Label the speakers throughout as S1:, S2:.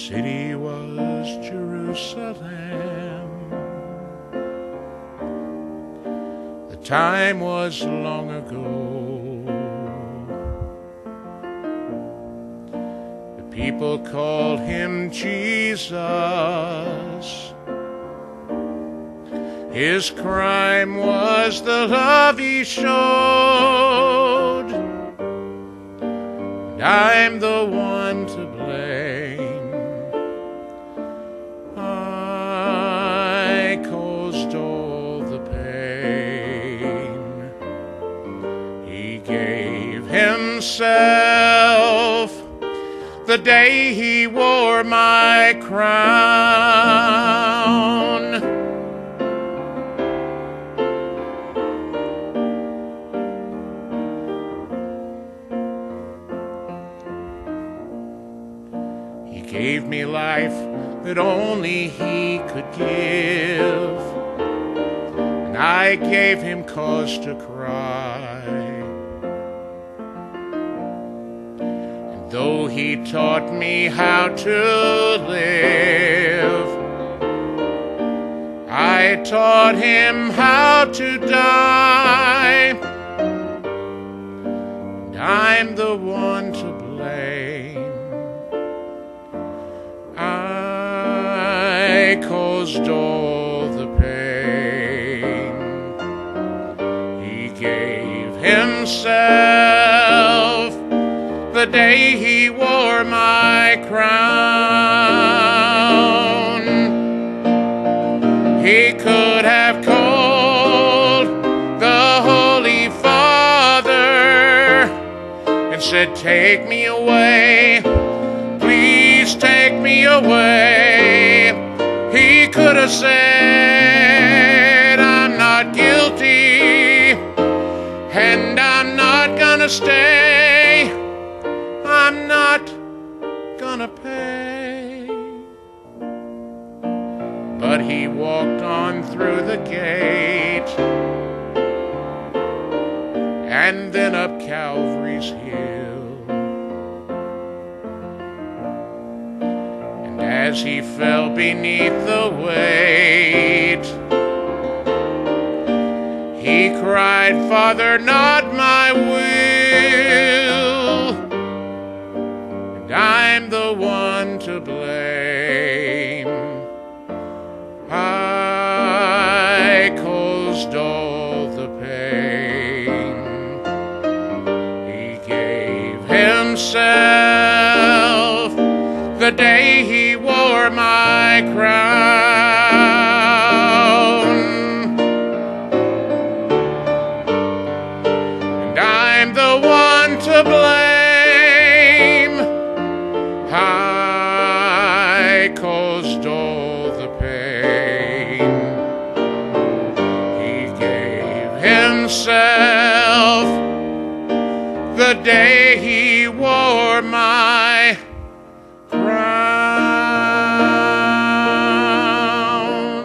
S1: city was Jerusalem. The time was long ago. The people called him Jesus. His crime was the love he showed. And I'm the one to blame. I caused all the pain. He gave himself the day he wore my crown. He gave me life that only he could give, and I gave him cause to cry. And though he taught me how to live, I taught him how to die. And I'm the one to blame. I caused all the pain. He gave himself the day he wore my crown. He could have called the Holy Father and said, "Take me away, please take me away." He could have said, "I'm not guilty, and I'm not gonna stay. I'm not gonna pay." But he walked on through the gate and then up Calvary's hill. And as he fell beneath the weight, he cried, "Father, not my will." And I'm the one to blame. I caused all the pain. He gave himself the day he wore my crown. And I'm the one to blame. I caused all the pain. He gave himself the day he wore my crown.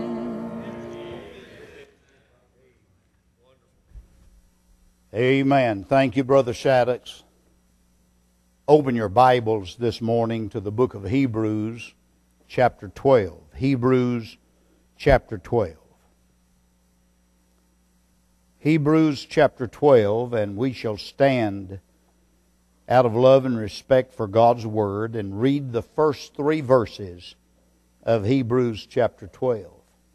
S2: Amen. Thank you, Brother Shaddix. Open your Bibles this morning to the book of Hebrews, chapter 12. Hebrews, chapter 12. Hebrews, chapter 12, and we shall stand out of love and respect for God's Word and read the first 3 verses of Hebrews, chapter 12.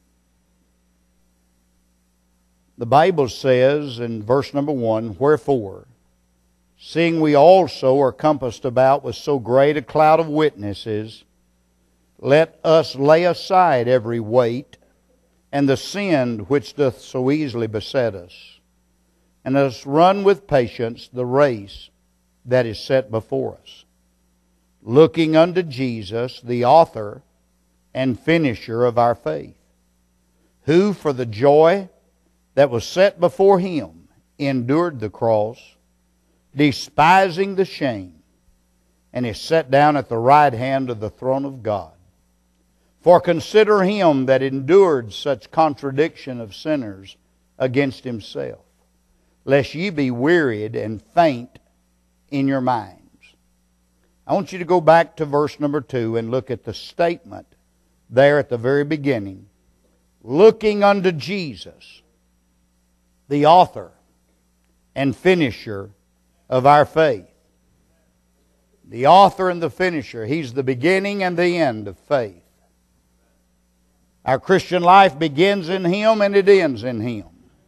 S2: The Bible says in verse number 1, "Wherefore, seeing we also are compassed about with so great a cloud of witnesses, let us lay aside every weight and the sin which doth so easily beset us, and let us run with patience the race that is set before us, looking unto Jesus, the author and finisher of our faith, who for the joy that was set before him endured the cross, despising the shame, and is set down at the right hand of the throne of God. For consider him that endured such contradiction of sinners against himself, lest ye be wearied and faint in your minds. I want you to go back to verse number 2 and look at the statement there at the very beginning. Looking unto Jesus, the author and finisher of our faith. The author and the finisher. He's the beginning and the end of faith. Our Christian life begins in Him and it ends in Him.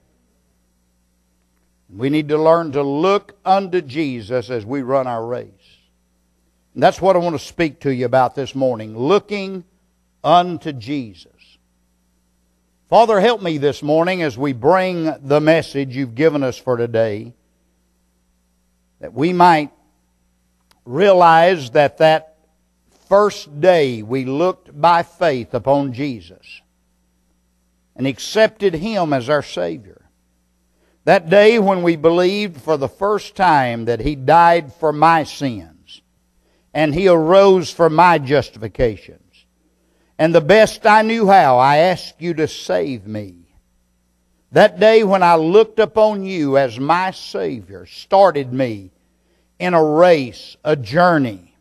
S2: We need to learn to look unto Jesus as we run our race. And that's what I want to speak to you about this morning. Looking unto Jesus. Father, help me this morning as we bring the message you've given us for today, that we might realize that first day we looked by faith upon Jesus and accepted Him as our Savior. That day when we believed for the first time that He died for my sins and He arose for my justifications. And the best I knew how, I asked you to save me. That day when I looked upon you as my Savior started me in a race, a journey.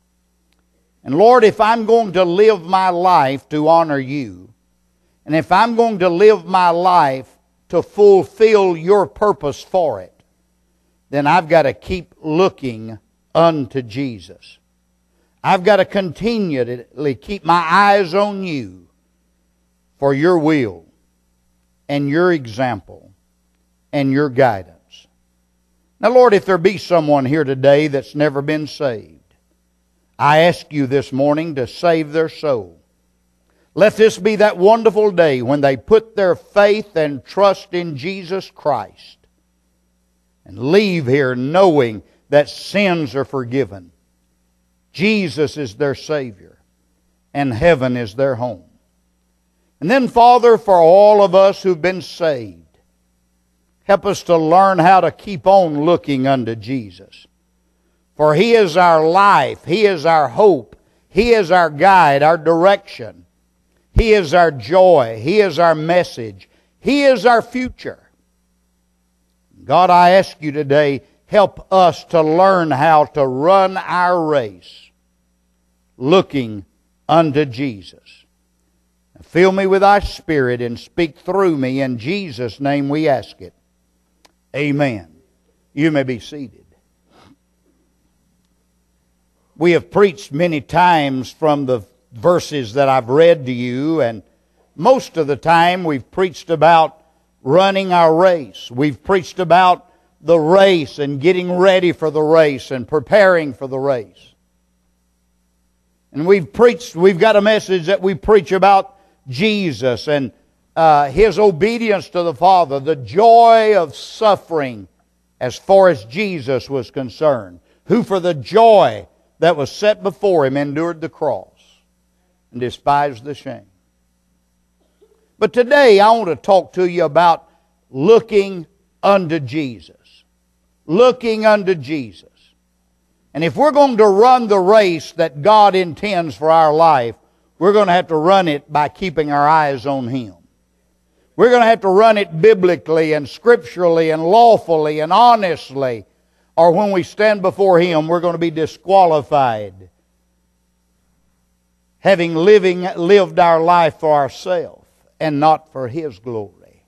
S2: And Lord, if I'm going to live my life to honor you, and if I'm going to live my life to fulfill your purpose for it, then I've got to keep looking unto Jesus. I've got to continually keep my eyes on you for your will and your example and your guidance. Now, Lord, if there be someone here today that's never been saved, I ask you this morning to save their soul. Let this be that wonderful day when they put their faith and trust in Jesus Christ and leave here knowing that sins are forgiven. Jesus is their Savior and heaven is their home. And then, Father, for all of us who've been saved, help us to learn how to keep on looking unto Jesus. For He is our life. He is our hope. He is our guide, our direction. He is our joy. He is our message. He is our future. God, I ask you today, help us to learn how to run our race looking unto Jesus. Fill me with thy Spirit and speak through me. In Jesus' name we ask it. Amen. You may be seated. We have preached many times from the verses that I've read to you, and most of the time we've preached about running our race. We've preached about the race and getting ready for the race and preparing for the race. And we've got a message that we preach about Jesus and His obedience to the Father, the joy of suffering as far as Jesus was concerned, who for the joy that was set before Him endured the cross and despised the shame. But today I want to talk to you about looking unto Jesus. Looking unto Jesus. And if we're going to run the race that God intends for our life, we're going to have to run it by keeping our eyes on Him. We're going to have to run it biblically and scripturally and lawfully and honestly, or when we stand before Him, we're going to be disqualified, having lived our life for ourselves and not for His glory.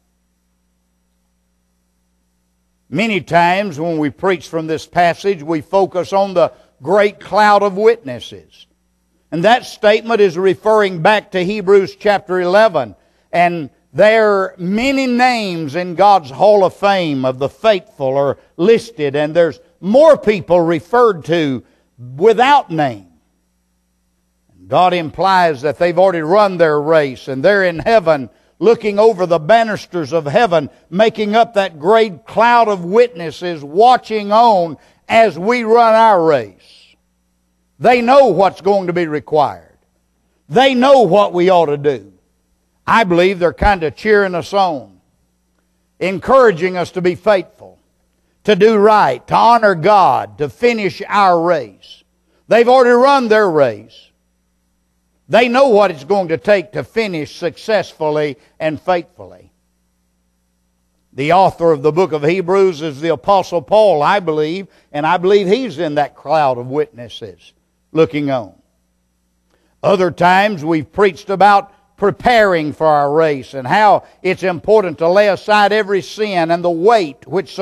S2: Many times when we preach from this passage, we focus on the great cloud of witnesses. And that statement is referring back to Hebrews chapter 11. And there are many names in God's Hall of Fame of the faithful are listed. And there's more people referred to without name. God implies that they've already run their race and they're in heaven looking over the banisters of heaven, making up that great cloud of witnesses watching on as we run our race. They know what's going to be required. They know what we ought to do. I believe they're kind of cheering us on, encouraging us to be faithful, to do right, to honor God, to finish our race. They've already run their race. They know what it's going to take to finish successfully and faithfully. The author of the book of Hebrews is the Apostle Paul, I believe, and I believe he's in that cloud of witnesses looking on. Other times we've preached about preparing for our race and how it's important to lay aside every sin and the weight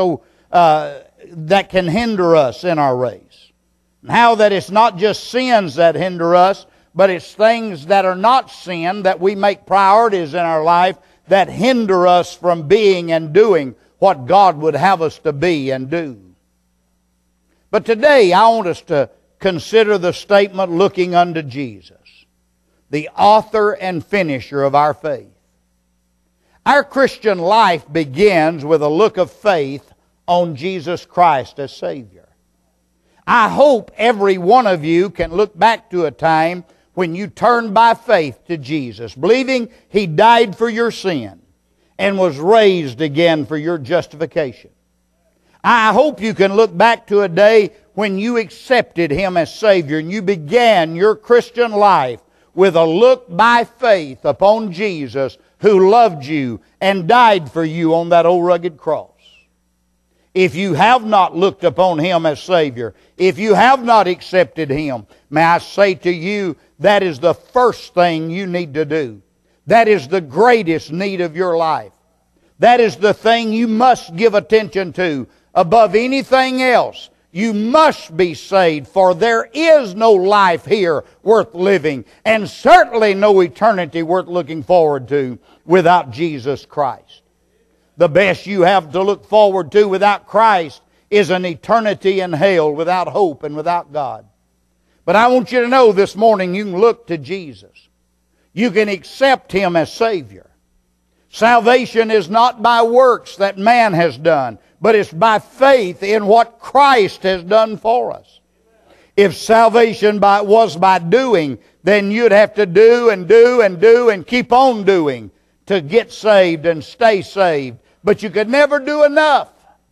S2: that can hinder us in our race. And how that it's not just sins that hinder us, but it's things that are not sin that we make priorities in our life that hinder us from being and doing what God would have us to be and do. But today I want us to consider the statement looking unto Jesus, the author and finisher of our faith. Our Christian life begins with a look of faith on Jesus Christ as Savior. I hope every one of you can look back to a time when you turned by faith to Jesus, believing He died for your sin and was raised again for your justification. I hope you can look back to a day when you accepted Him as Savior and you began your Christian life with a look by faith upon Jesus who loved you and died for you on that old rugged cross. If you have not looked upon Him as Savior, if you have not accepted Him, may I say to you, that is the first thing you need to do. That is the greatest need of your life. That is the thing you must give attention to above anything else. You must be saved, for there is no life here worth living, and certainly no eternity worth looking forward to without Jesus Christ. The best you have to look forward to without Christ is an eternity in hell without hope and without God. But I want you to know this morning you can look to Jesus. You can accept Him as Savior. Salvation is not by works that man has done, but it's by faith in what Christ has done for us. If salvation was by doing, then you'd have to do and do and do and keep on doing to get saved and stay saved. But you could never do enough.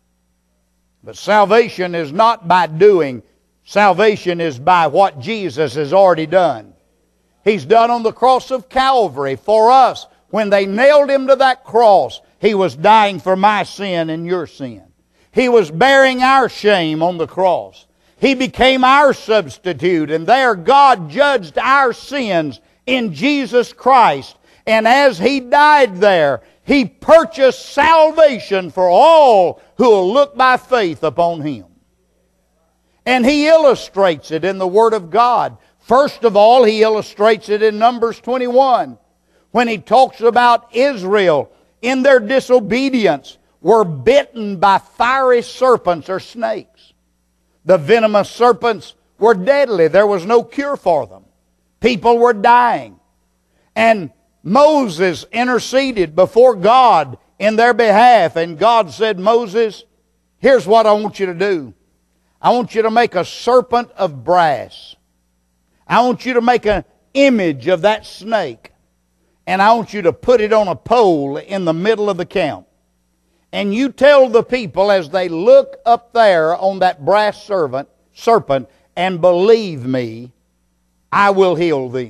S2: But salvation is not by doing. Salvation is by what Jesus has already done. He's done on the cross of Calvary for us. When they nailed Him to that cross, He was dying for my sin and your sin. He was bearing our shame on the cross. He became our substitute, and there God judged our sins in Jesus Christ. And as He died there, He purchased salvation for all who will look by faith upon Him. And He illustrates it in the Word of God. First of all, He illustrates it in Numbers 21, when He talks about Israel in their disobedience were bitten by fiery serpents or snakes. The venomous serpents were deadly. There was no cure for them. People were dying. And Moses interceded before God in their behalf. And God said, Moses, here's what I want you to do. I want you to make a serpent of brass. I want you to make an image of that snake. And I want you to put it on a pole in the middle of the camp. And you tell the people as they look up there on that brass serpent, and believe me, I will heal them.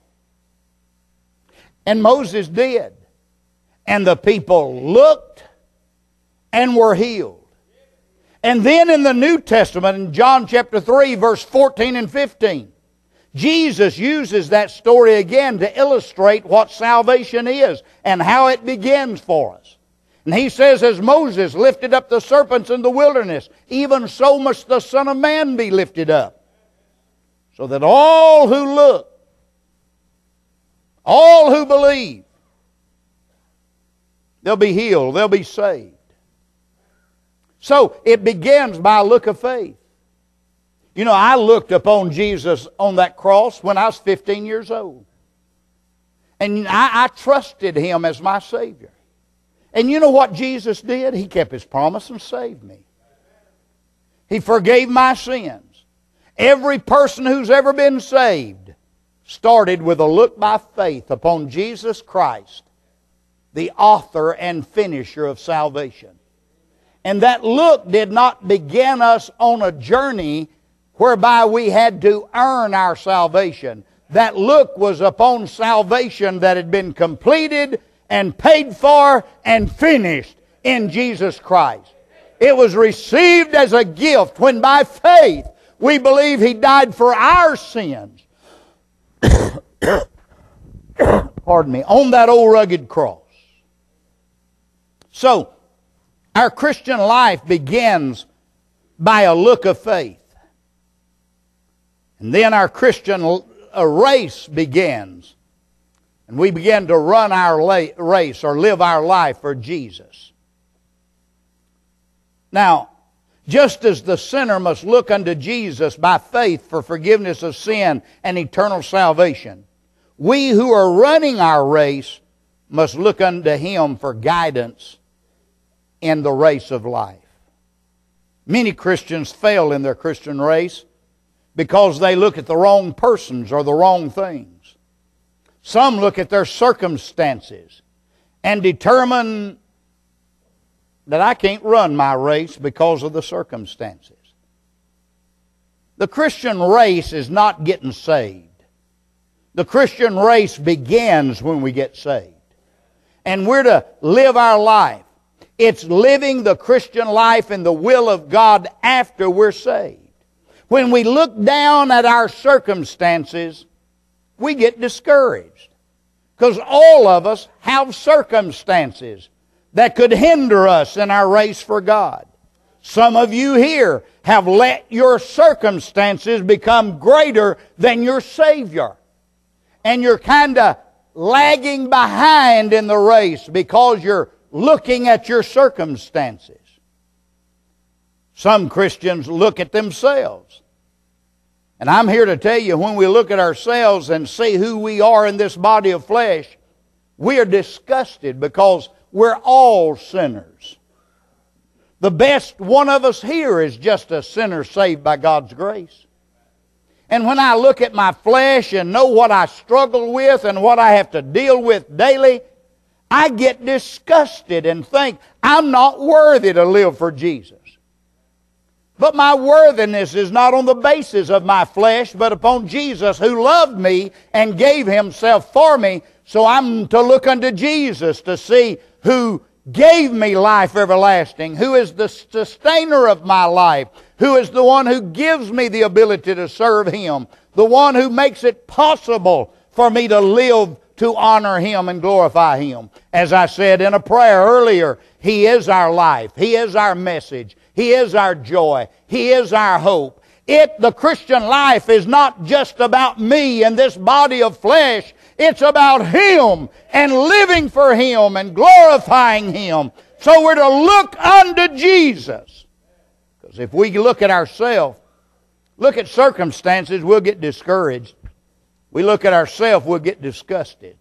S2: And Moses did. And the people looked and were healed. And then in the New Testament, in John chapter 3, verse 14 and 15, Jesus uses that story again to illustrate what salvation is and how it begins for us. And He says, as Moses lifted up the serpents in the wilderness, even so must the Son of Man be lifted up, so that all who look, all who believe, they'll be healed, they'll be saved. So it begins by a look of faith. You know, I looked upon Jesus on that cross when I was 15 years old. And I trusted Him as my Savior. And you know what Jesus did? He kept His promise and saved me. He forgave my sins. Every person who's ever been saved started with a look by faith upon Jesus Christ, the author and finisher of salvation. And that look did not begin us on a journey whereby we had to earn our salvation. That look was upon salvation that had been completed and paid for and finished in Jesus Christ. It was received as a gift when by faith we believe He died for our sins. Pardon me, on that old rugged cross. So, our Christian life begins by a look of faith. And then our Christian race begins. And we begin to run our race or live our life for Jesus. Now, just as the sinner must look unto Jesus by faith for forgiveness of sin and eternal salvation, we who are running our race must look unto Him for guidance in the race of life. Many Christians fail in their Christian race because they look at the wrong persons or the wrong things. Some look at their circumstances and determine that I can't run my race because of the circumstances. The Christian race is not getting saved. The Christian race begins when we get saved. And we're to live our life. It's living the Christian life in the will of God after we're saved. When we look down at our circumstances, we get discouraged. Because all of us have circumstances that could hinder us in our race for God. Some of you here have let your circumstances become greater than your Savior. And you're kind of lagging behind in the race because you're looking at your circumstances. Some Christians look at themselves. And I'm here to tell you, when we look at ourselves and see who we are in this body of flesh, we are disgusted because we're all sinners. The best one of us here is just a sinner saved by God's grace. And when I look at my flesh and know what I struggle with and what I have to deal with daily, I get disgusted and think I'm not worthy to live for Jesus. But my worthiness is not on the basis of my flesh, but upon Jesus who loved me and gave Himself for me. So I'm to look unto Jesus to see who gave me life everlasting, who is the sustainer of my life, who is the one who gives me the ability to serve Him, the one who makes it possible for me to live to honor Him and glorify Him. As I said in a prayer earlier, He is our life. He is our message. He is our joy. He is our hope. The Christian life is not just about me and this body of flesh. It's about Him and living for Him and glorifying Him. So we're to look unto Jesus. Because if we look at ourselves, look at circumstances, we'll get discouraged. We look at ourselves, we'll get disgusted.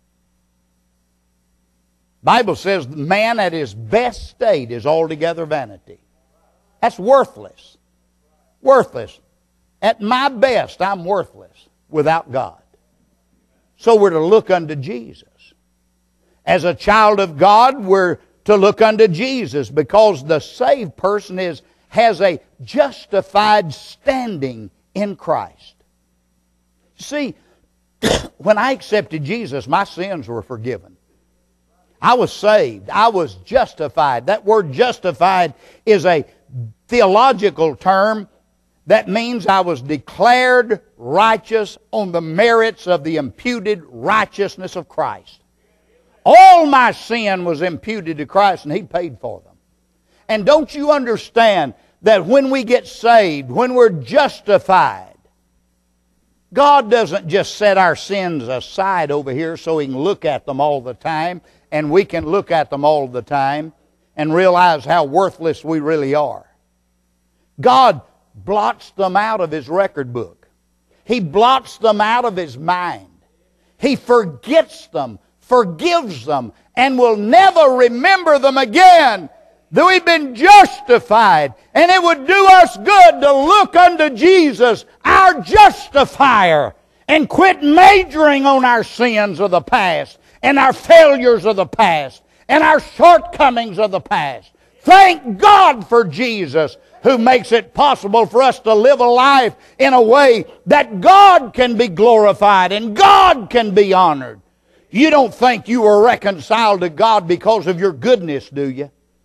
S2: The Bible says man at his best state is altogether vanity. That's worthless. Worthless. At my best, I'm worthless without God. So we're to look unto Jesus. As a child of God, we're to look unto Jesus because the saved person has a justified standing in Christ. See, when I accepted Jesus, my sins were forgiven. I was saved. I was justified. That word justified is a theological term that means I was declared righteous on the merits of the imputed righteousness of Christ. All my sin was imputed to Christ and He paid for them. And don't you understand that when we get saved, when we're justified, God doesn't just set our sins aside over here so He can look at them all the time, and we can look at them all the time and realize how worthless we really are. God blots them out of His record book. He blots them out of His mind. He forgets them, forgives them, and will never remember them again. That we've been justified, and it would do us good to look unto Jesus, our justifier, and quit majoring on our sins of the past, and our failures of the past, and our shortcomings of the past. Thank God for Jesus, who makes it possible for us to live a life in a way that God can be glorified and God can be honored. You don't think you were reconciled to God because of your goodness, do you?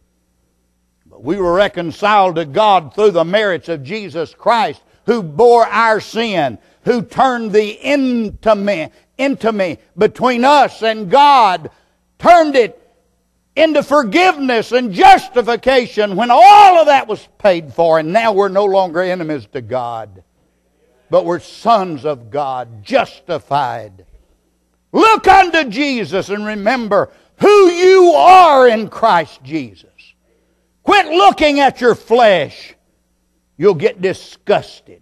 S2: We were reconciled to God through the merits of Jesus Christ, who bore our sin, who turned the intimacy between us and God, turned it into forgiveness and justification when all of that was paid for. And now we're no longer enemies to God, but we're sons of God, justified. Look unto Jesus and remember who you are in Christ Jesus. Quit looking at your flesh. You'll get disgusted.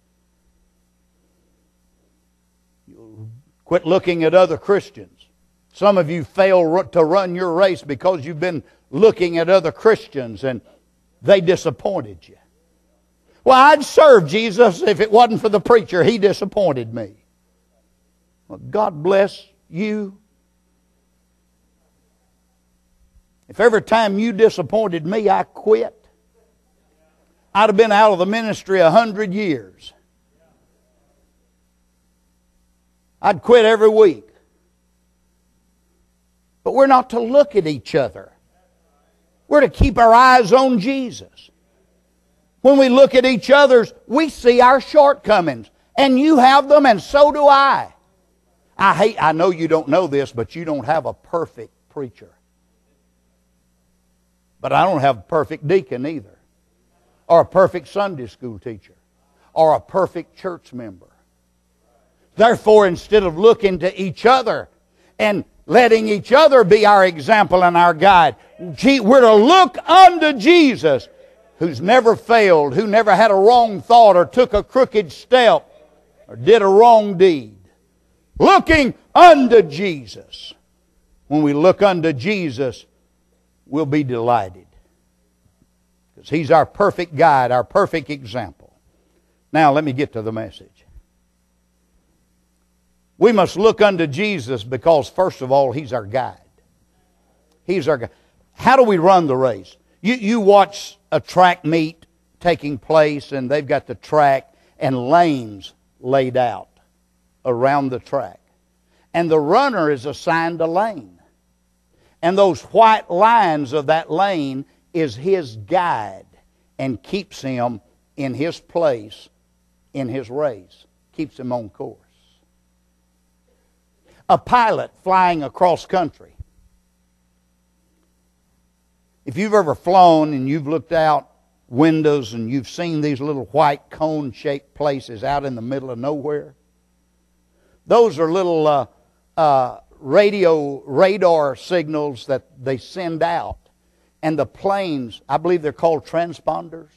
S2: You'll quit looking at other Christians. Some of you fail to run your race because you've been looking at other Christians and they disappointed you. Well, I'd serve Jesus if it wasn't for the preacher. He disappointed me. Well, God bless you. If every time you disappointed me, I quit, I'd have been out of the ministry 100 years. I'd quit every week. But we're not to look at each other. We're to keep our eyes on Jesus. When we look at each other, we see our shortcomings. And you have them, and so do I. I know you don't know this, but you don't have a perfect preacher. But I don't have a perfect deacon either, or a perfect Sunday school teacher, or a perfect church member. Therefore, instead of looking to each other and letting each other be our example and our guide, we're to look unto Jesus, who's never failed, who never had a wrong thought or took a crooked step or did a wrong deed. Looking unto Jesus. When we look unto Jesus, we'll be delighted. Because He's our perfect guide, our perfect example. Now let me get to the message. We must look unto Jesus because, first of all, He's our guide. He's our guide. How do we run the race? You watch a track meet taking place, and they've got the track and lanes laid out around the track. And the runner is assigned a lane. And those white lines of that lane is his guide and keeps him in his place in his race. Keeps him on course. A pilot flying across country. If you've ever flown and you've looked out windows and you've seen these little white cone-shaped places out in the middle of nowhere, those are little radar signals that they send out. And the planes, I believe they're called transponders.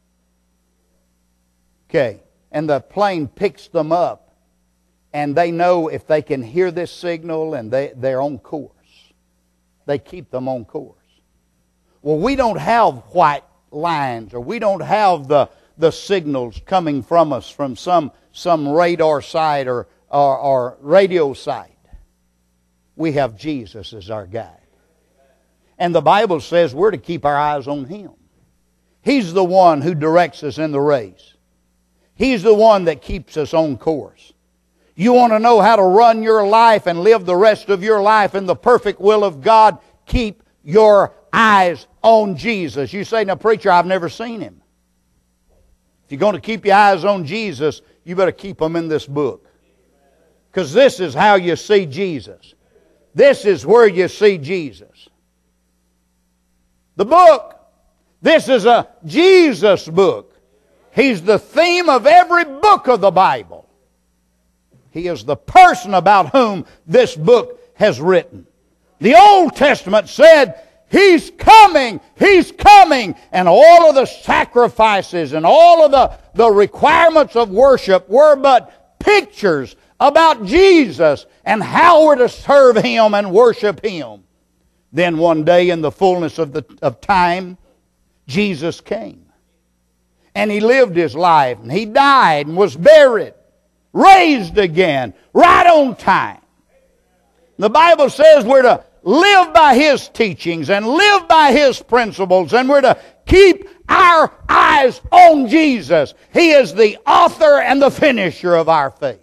S2: Okay. And the plane picks them up. And they know if they can hear this signal and they're on course. They keep them on course. Well, we don't have white lines, or we don't have the signals coming from us from some radar site or radio site. We have Jesus as our guide. And the Bible says we're to keep our eyes on Him. He's the one who directs us in the race. He's the one that keeps us on course. You want to know how to run your life and live the rest of your life in the perfect will of God? Keep your eyes on Jesus. You say, now preacher, I've never seen Him. If you're going to keep your eyes on Jesus, you better keep them in this book. Because this is how you see Jesus. This is where you see Jesus. The book. This is a Jesus book. He's the theme of every book of the Bible. He is the person about whom this book has written. The Old Testament said, He's coming, He's coming. And all of the sacrifices and all of the requirements of worship were but pictures about Jesus and how we're to serve Him and worship Him. Then one day in the fullness of time, Jesus came. And He lived His life. And He died and was buried. Raised again. Right on time. The Bible says we're to live by His teachings and live by His principles. And we're to keep our eyes on Jesus. He is the author and the finisher of our faith.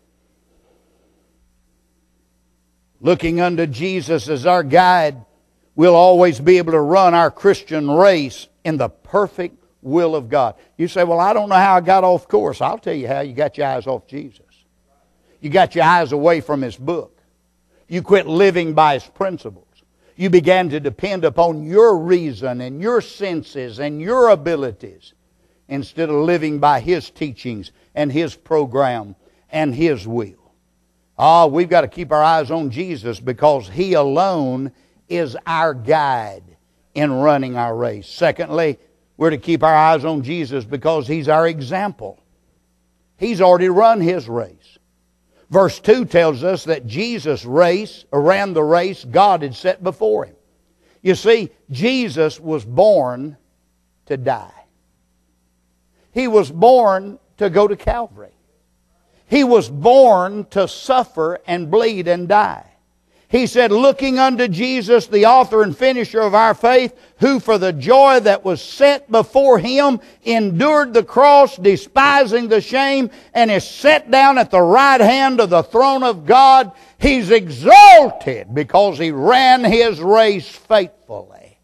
S2: Looking unto Jesus as our guide, we'll always be able to run our Christian race in the perfect will of God. You say, well, I don't know how I got off course. I'll tell you how. You got your eyes off Jesus. You got your eyes away from His book. You quit living by His principles. You began to depend upon your reason and your senses and your abilities instead of living by His teachings and His program and His will. We've got to keep our eyes on Jesus because He alone is our guide in running our race. Secondly, we're to keep our eyes on Jesus because He's our example. He's already run His race. Verse 2 tells us that Jesus ran the race God had set before Him. You see, Jesus was born to die. He was born to go to Calvary. He was born to suffer and bleed and die. He said, looking unto Jesus, the author and finisher of our faith, who for the joy that was set before Him endured the cross, despising the shame, and is set down at the right hand of the throne of God. He's exalted because He ran His race faithfully.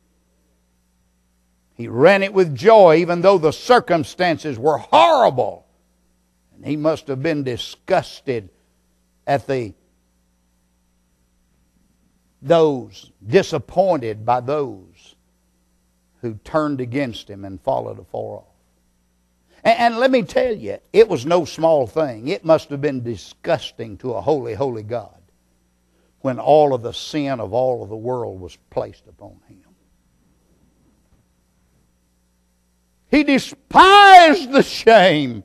S2: He ran it with joy even though the circumstances were horrible. And He must have been disgusted at disappointed by those who turned against Him and followed afar off. And let me tell you, it was no small thing. It must have been disgusting to a holy, holy God when all of the sin of all of the world was placed upon Him. He despised the shame.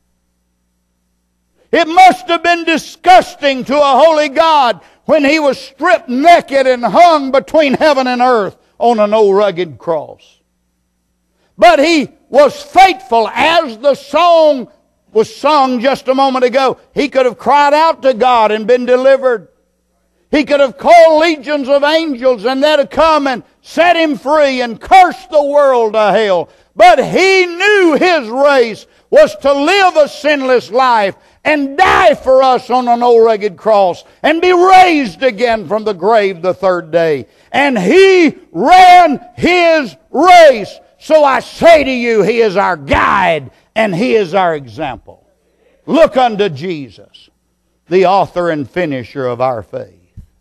S2: It must have been disgusting to a holy God when He was stripped naked and hung between heaven and earth on an old rugged cross. But He was faithful, as the song was sung just a moment ago. He could have cried out to God and been delivered. He could have called legions of angels and they'd have come and set Him free and cursed the world to hell. But He knew His race was to live a sinless life and die for us on an old rugged cross and be raised again from the grave the third day. And He ran His race. So I say to you, He is our guide and He is our example. Look unto Jesus, the author and finisher of our faith.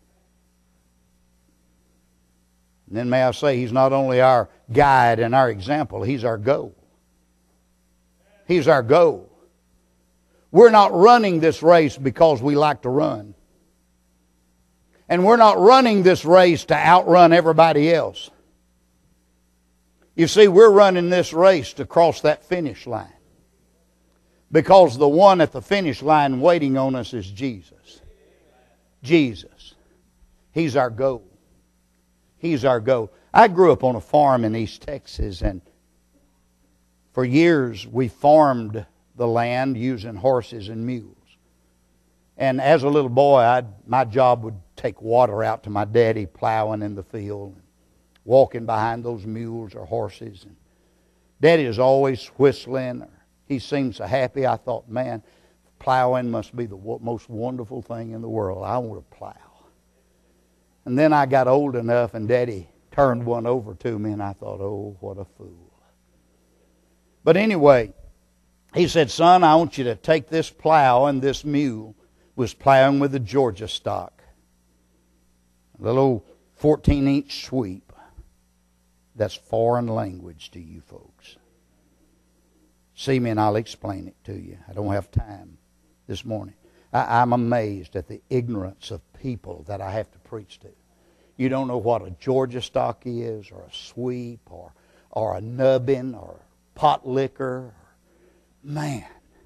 S2: And then may I say, He's not only our guide and our example, He's our goal. He's our goal. We're not running this race because we like to run. And we're not running this race to outrun everybody else. You see, we're running this race to cross that finish line. Because the one at the finish line waiting on us is Jesus. Jesus. He's our goal. He's our goal. I grew up on a farm in East Texas, and for years we farmed the land using horses and mules. And as a little boy, my job would take water out to my daddy plowing in the field, walking behind those mules or horses. And Daddy was always whistling. He seemed so happy. I thought, man, plowing must be the most wonderful thing in the world. I want to plow. And then I got old enough and Daddy turned one over to me and I thought, oh, what a fool. But anyway, he said, son, I want you to take this plow, and this mule was plowing with a Georgia stock. A little 14-inch sweep. That's foreign language to you folks. See me and I'll explain it to you. I don't have time this morning. I'm amazed at the ignorance of people that I have to preach to. You don't know what a Georgia stock is, or a sweep, or a nubbin, or pot liquor. Man.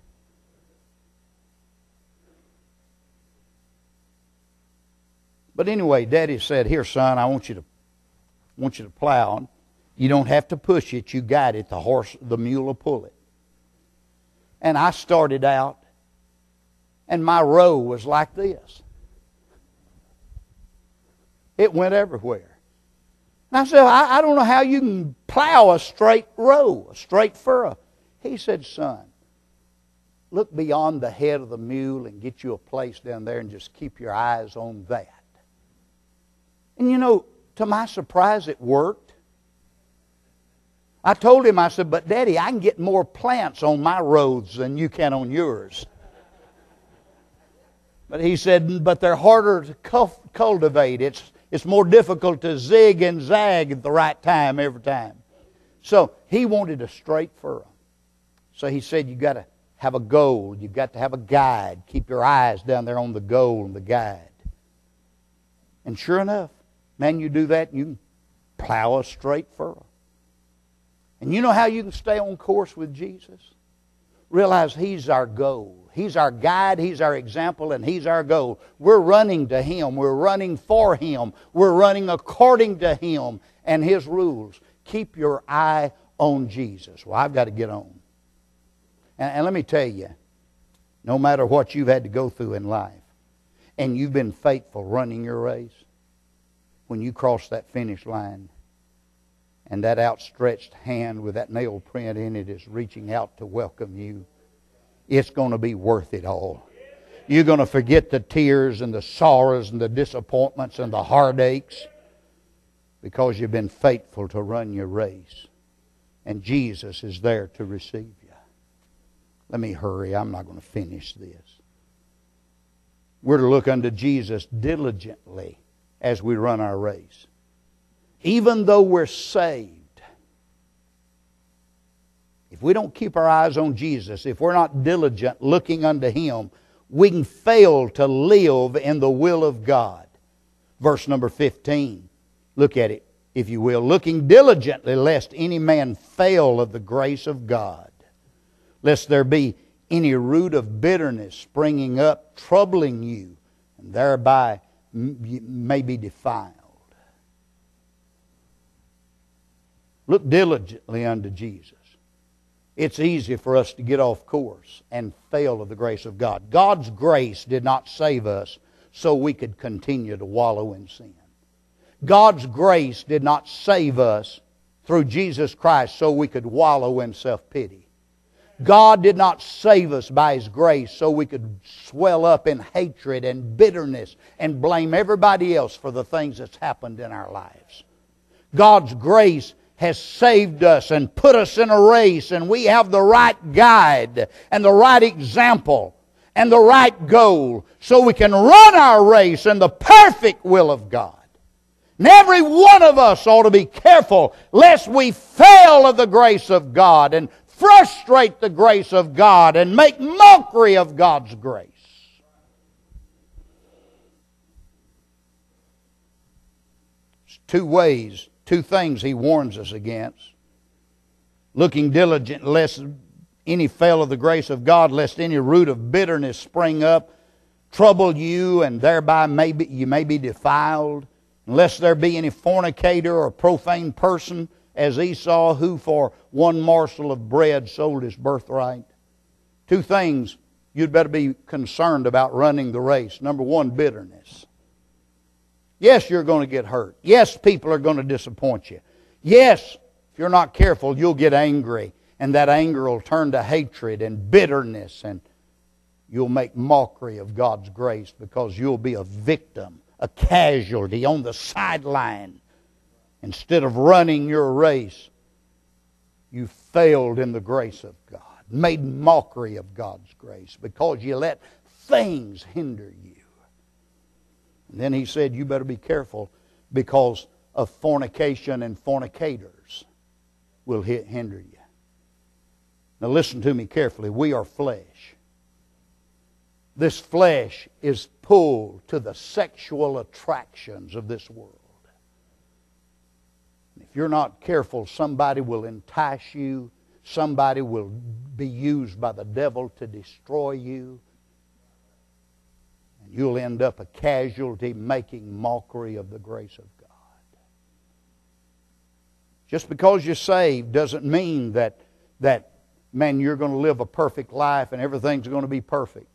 S2: But anyway, Daddy said, here, son, I want you to plow. You don't have to push it. You got it. The mule will pull it. And I started out, and my row was like this. It went everywhere. And I said, I don't know how you can plow a straight row, a straight furrow. He said, son, look beyond the head of the mule and get you a place down there and just keep your eyes on that. And you know, to my surprise, it worked. I told him, I said, but Daddy, I can get more plants on my roads than you can on yours. But he said, but they're harder to cultivate. It's more difficult to zig and zag at the right time every time. So he wanted a straight furrow. So he said, you've got to have a goal. You've got to have a guide. Keep your eyes down there on the goal and the guide. And sure enough, man, you do that and you can plow a straight furrow. And you know how you can stay on course with Jesus? Realize He's our goal. He's our guide, He's our example, and He's our goal. We're running to Him. We're running for Him. We're running according to Him and His rules. Keep your eye on Jesus. Well, I've got to get on. And let me tell you, no matter what you've had to go through in life, and you've been faithful running your race, when you cross that finish line, and that outstretched hand with that nail print in it is reaching out to welcome you, it's going to be worth it all. You're going to forget the tears and the sorrows and the disappointments and the heartaches because you've been faithful to run your race. And Jesus is there to receive you. Let me hurry. I'm not going to finish this. We're to look unto Jesus diligently as we run our race. Even though we're saved, if we don't keep our eyes on Jesus, if we're not diligent looking unto Him, we can fail to live in the will of God. Verse number 15. Look at it, if you will. Looking diligently, lest any man fail of the grace of God, lest there be any root of bitterness springing up, troubling you, and thereby you may be defiled. Look diligently unto Jesus. It's easy for us to get off course and fail of the grace of God. God's grace did not save us so we could continue to wallow in sin. God's grace did not save us through Jesus Christ so we could wallow in self-pity. God did not save us by His grace so we could swell up in hatred and bitterness and blame everybody else for the things that's happened in our lives. God's grace has saved us and put us in a race, and we have the right guide and the right example and the right goal so we can run our race in the perfect will of God. And every one of us ought to be careful lest we fail of the grace of God and frustrate the grace of God and make mockery of God's grace. There's two things He warns us against. Looking diligent lest any fail of the grace of God, lest any root of bitterness spring up, trouble you, and thereby you may be defiled. Unless there be any fornicator or profane person, as Esau, who for one morsel of bread sold his birthright. Two things you'd better be concerned about running the race. Number one, bitterness. Yes, you're going to get hurt. Yes, people are going to disappoint you. Yes, if you're not careful, you'll get angry, and that anger will turn to hatred and bitterness, and you'll make mockery of God's grace because you'll be a victim, a casualty on the sideline. Instead of running your race, you failed in the grace of God, made mockery of God's grace because you let things hinder you. And then He said, you better be careful because of fornication and fornicators will hinder you. Now listen to me carefully. We are flesh. This flesh is pulled to the sexual attractions of this world. If you're not careful, somebody will entice you. Somebody will be used by the devil to destroy you. And you'll end up a casualty making mockery of the grace of God. Just because you're saved doesn't mean that man, you're going to live a perfect life and everything's going to be perfect.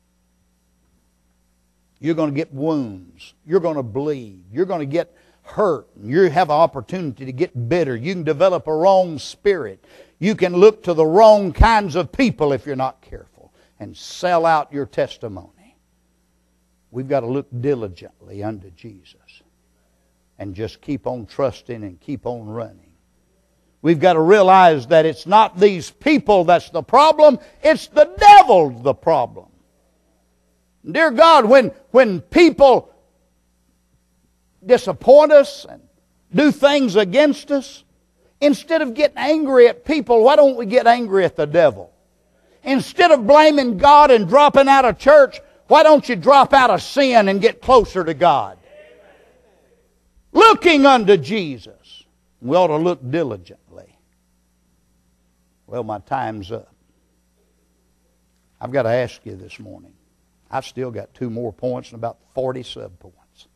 S2: You're going to get wounds. You're going to bleed. You're going to get hurt. You have an opportunity to get bitter. You can develop a wrong spirit. You can look to the wrong kinds of people if you're not careful and sell out your testimony. We've got to look diligently unto Jesus. and just keep on trusting and keep on running. We've got to realize that it's not these people that's the problem, it's the devil's the problem. Dear God, when people disappoint us and do things against us, instead of getting angry at people, why don't we get angry at the devil? Instead of blaming God and dropping out of church, why don't you drop out of sin and get closer to God? Looking unto Jesus. We ought to look diligently. Well, my time's up. I've got to ask you this morning. I've still got 2 more points and about 40 sub-points.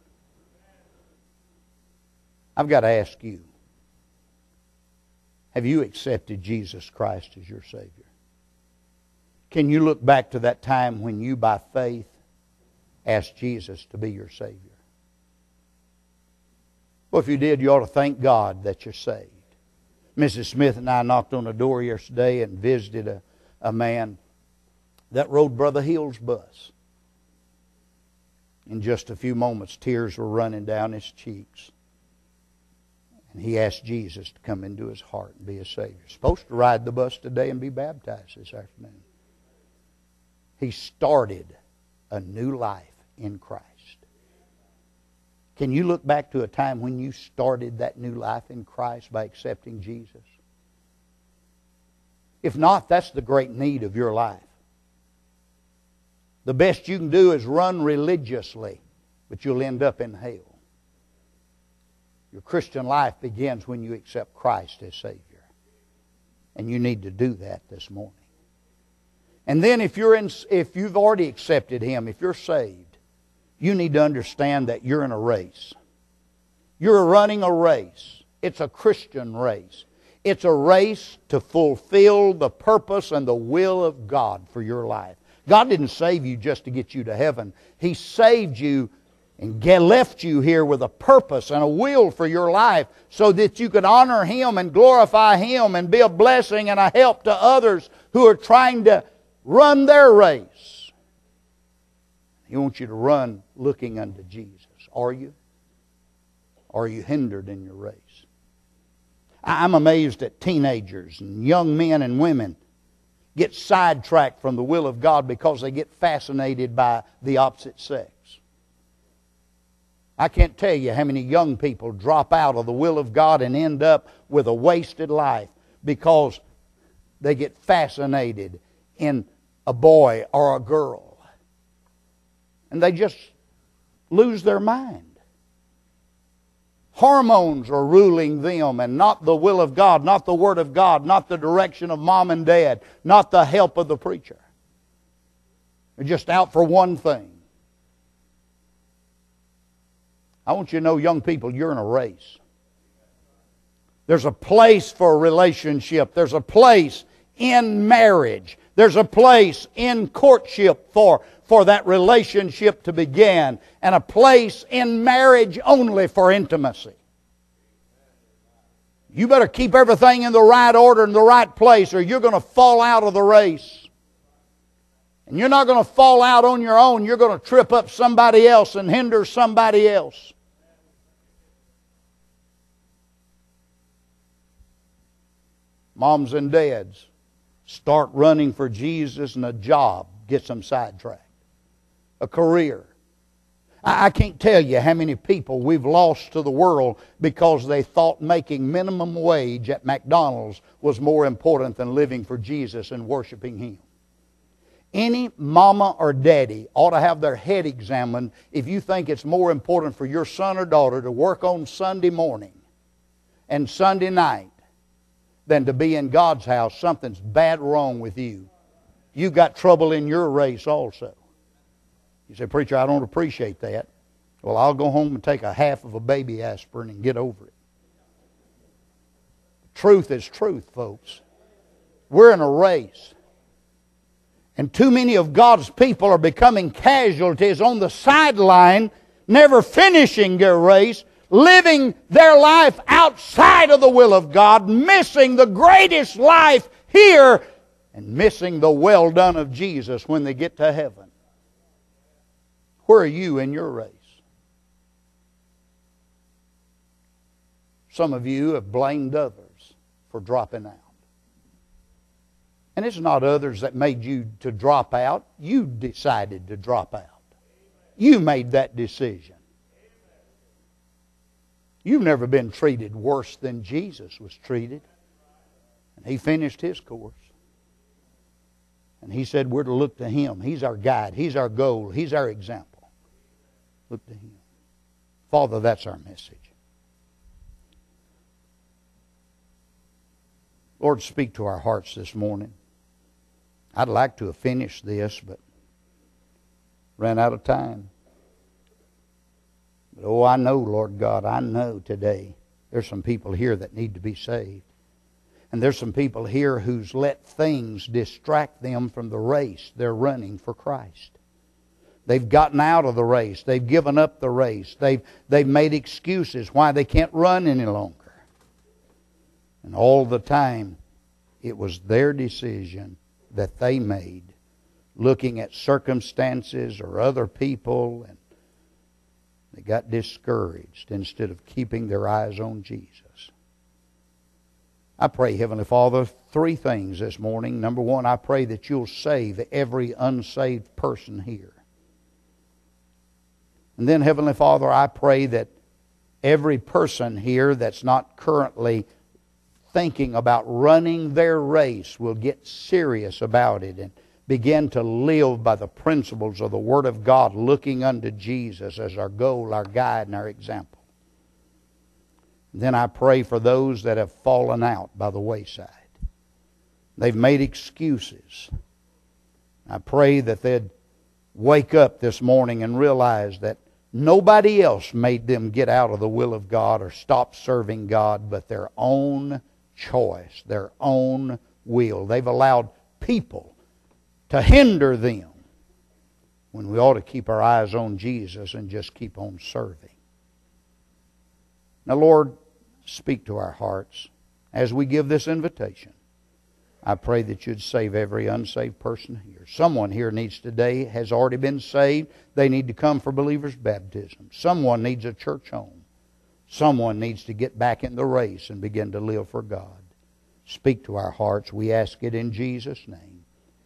S2: I've got to ask you, have you accepted Jesus Christ as your Savior? Can you look back to that time when you, by faith, asked Jesus to be your Savior? Well, if you did, you ought to thank God that you're saved. Mrs. Smith and I knocked on the door yesterday and visited a man that rode Brother Hill's bus. In just a few moments, tears were running down his cheeks. And he asked Jesus to come into his heart and be his Savior. He's supposed to ride the bus today and be baptized this afternoon. He started a new life in Christ. Can you look back to a time when you started that new life in Christ by accepting Jesus? If not, that's the great need of your life. The best you can do is run religiously, but you'll end up in hell. Your Christian life begins when you accept Christ as Savior. And you need to do that this morning. And then if you've already accepted Him, if you're saved, you need to understand that you're in a race. You're running a race. It's a Christian race. It's a race to fulfill the purpose and the will of God for your life. God didn't save you just to get you to heaven. He saved you and left you here with a purpose and a will for your life so that you could honor Him and glorify Him and be a blessing and a help to others who are trying to run their race. He wants you to run looking unto Jesus. Are you? Or are you hindered in your race? I'm amazed at teenagers and young men and women get sidetracked from the will of God because they get fascinated by the opposite sex. I can't tell you how many young people drop out of the will of God and end up with a wasted life because they get fascinated in a boy or a girl. And they just lose their mind. Hormones are ruling them and not the will of God, not the Word of God, not the direction of mom and dad, not the help of the preacher. They're just out for one thing. I want you to know, young people, you're in a race. There's a place for a relationship. There's a place in marriage. There's a place in courtship for that relationship to begin, and a place in marriage only for intimacy. You better keep everything in the right order and the right place, or you're going to fall out of the race. And you're not going to fall out on your own. You're going to trip up somebody else and hinder somebody else. Moms and dads, start running for Jesus, and a job gets them sidetracked. A career. I can't tell you how many people we've lost to the world because they thought making minimum wage at McDonald's was more important than living for Jesus and worshiping Him. Any mama or daddy ought to have their head examined if you think it's more important for your son or daughter to work on Sunday morning and Sunday night than to be in God's house. Something's bad wrong with you. You've got trouble in your race also. You say, preacher, I don't appreciate that. Well, I'll go home and take a half of a baby aspirin and get over it. Truth is truth, folks. We're in a race. And too many of God's people are becoming casualties on the sideline, never finishing their race, living their life outside of the will of God, missing the greatest life here and missing the well done of Jesus when they get to heaven. Where are you in your race? Some of you have blamed others for dropping out. And it's not others that made you to drop out. You decided to drop out. You made that decision. You've never been treated worse than Jesus was treated. And He finished His course. And He said we're to look to Him. He's our guide. He's our goal. He's our example. Look to Him. Father, that's our message. Lord, speak to our hearts this morning. I'd like to have finished this, but ran out of time. But oh, I know, Lord God, I know today there's some people here that need to be saved. And there's some people here who's let things distract them from the race they're running for Christ. They've gotten out of the race. They've given up the race. They've made excuses why they can't run any longer. And all the time, it was their decision that they made, looking at circumstances or other people, and they got discouraged instead of keeping their eyes on Jesus. I pray, Heavenly Father, three things this morning. Number one, I pray that you'll save every unsaved person here. And then, Heavenly Father, I pray that every person here that's not currently thinking about running their race will get serious about it and begin to live by the principles of the Word of God, looking unto Jesus as our goal, our guide, and our example. And then I pray for those that have fallen out by the wayside. They've made excuses. I pray that they'd wake up this morning and realize that nobody else made them get out of the will of God or stop serving God, but their own choice, their own will. They've allowed people to hinder them when we ought to keep our eyes on Jesus and just keep on serving. Now, Lord, speak to our hearts as we give this invitation. I pray that you'd save every unsaved person here. Someone here needs today, has already been saved. They need to come for believers' baptism. Someone needs a church home. Someone needs to get back in the race and begin to live for God. Speak to our hearts. We ask it in Jesus' name.